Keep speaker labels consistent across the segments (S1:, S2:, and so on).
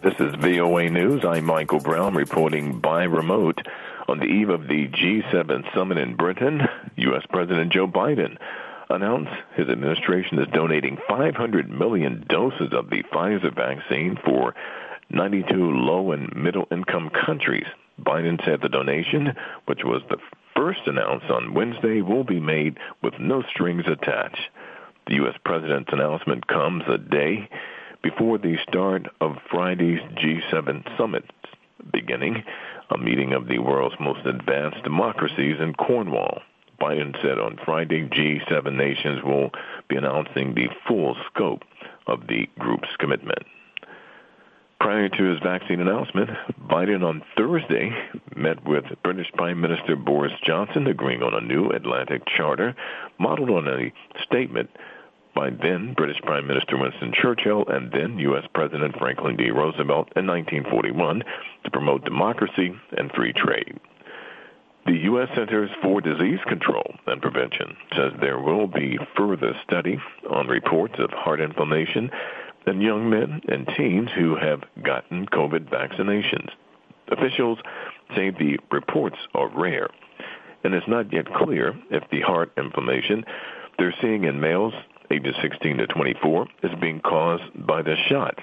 S1: This is VOA News. I'm Michael Brown reporting by remote. On the eve of the G7 summit in Britain, U.S. President Joe Biden announced his administration is donating 500 million doses of the Pfizer vaccine for 92 low- and middle-income countries. Biden said the donation, which was the first announced on Wednesday, will be made with no strings attached. The U.S. president's announcement comes a day before the start of Friday's G7 summit, beginning a meeting of the world's most advanced democracies in Cornwall. Biden said on Friday, G7 nations will be announcing the full scope of the group's commitment. Prior to his vaccine announcement, Biden on Thursday met with British Prime Minister Boris Johnson, agreeing on a new Atlantic Charter modeled on a statement by then British Prime Minister Winston Churchill and then U.S. President Franklin D. Roosevelt in 1941 to promote democracy and free trade. The U.S. Centers for Disease Control and Prevention says there will be further study on reports of heart inflammation in young men and teens who have gotten COVID vaccinations. Officials say the reports are rare, and it's not yet clear if the heart inflammation they're seeing in males ages 16 to 24 is being caused by the shots.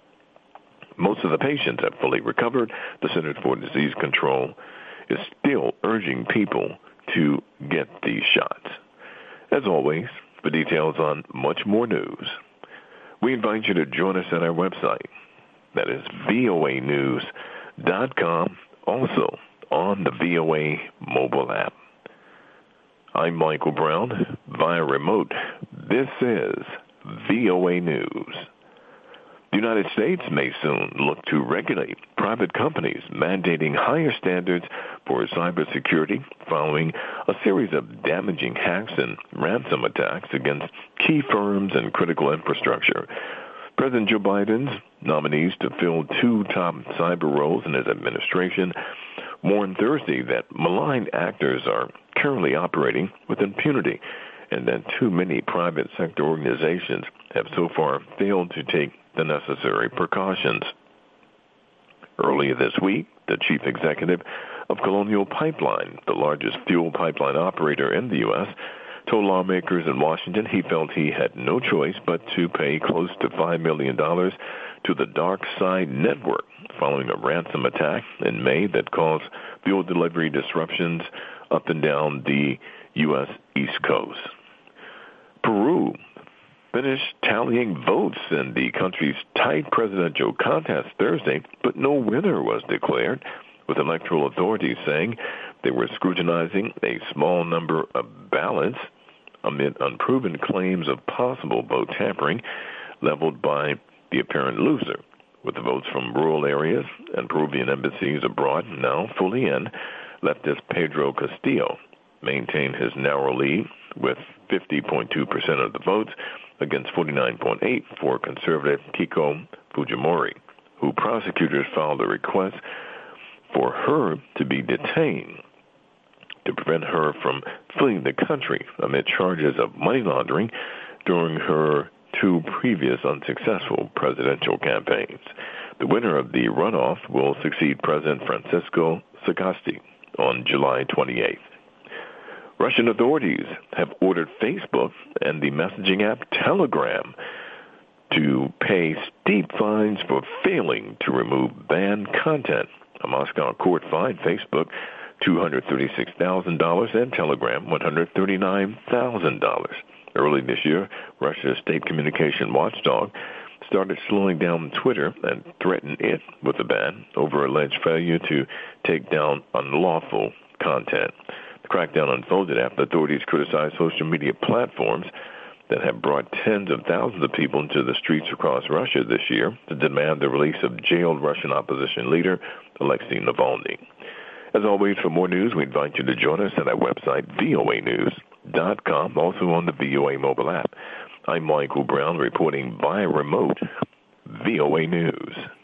S1: Most of the patients have fully recovered. The Centers for Disease Control is still urging people to get these shots. As always, for details on much more news, we invite you to join us at our website. That is voanews.com, also on the VOA mobile app. I'm Michael Brown, via remote. This is VOA News. The United States may soon look to regulate private companies mandating higher standards for cybersecurity following a series of damaging hacks and ransom attacks against key firms and critical infrastructure. President Joe Biden's nominees to fill two top cyber roles in his administration warned Thursday that malign actors are currently operating with impunity and that too many private sector organizations have so far failed to take the necessary precautions. Earlier this week, the chief executive of Colonial Pipeline, the largest fuel pipeline operator in the U.S., told lawmakers in Washington he felt he had no choice but to pay close to $5 million to the Dark Side Network following a ransom attack in May that caused fuel delivery disruptions up and down the U.S. East Coast. Peru finished tallying votes in the country's tight presidential contest Thursday, but no winner was declared, with electoral authorities saying they were scrutinizing a small number of ballots amid unproven claims of possible vote tampering leveled by the apparent loser. With the votes from rural areas and Peruvian embassies abroad now fully in, leftist Pedro Castillo maintained his narrow lead with 50.2% of the votes against 49.8% for conservative Keiko Fujimori, who prosecutors filed a request for her to be detained to prevent her from fleeing the country amid charges of money laundering during her two previous unsuccessful presidential campaigns. The winner of the runoff will succeed President Francisco Sagasti on July 28th. Russian authorities have ordered Facebook and the messaging app Telegram to pay steep fines for failing to remove banned content. A Moscow court fined Facebook $236,000 and Telegram $139,000. Early this year, Russia's state communication watchdog started slowing down Twitter and threatened it with a ban over alleged failure to take down unlawful content. The crackdown unfolded after authorities criticized social media platforms that have brought tens of thousands of people into the streets across Russia this year to demand the release of jailed Russian opposition leader Alexei Navalny. As always, for more news, we invite you to join us at our website, voanews.com, also on the VOA mobile app. I'm Michael Brown reporting via remote, VOA News.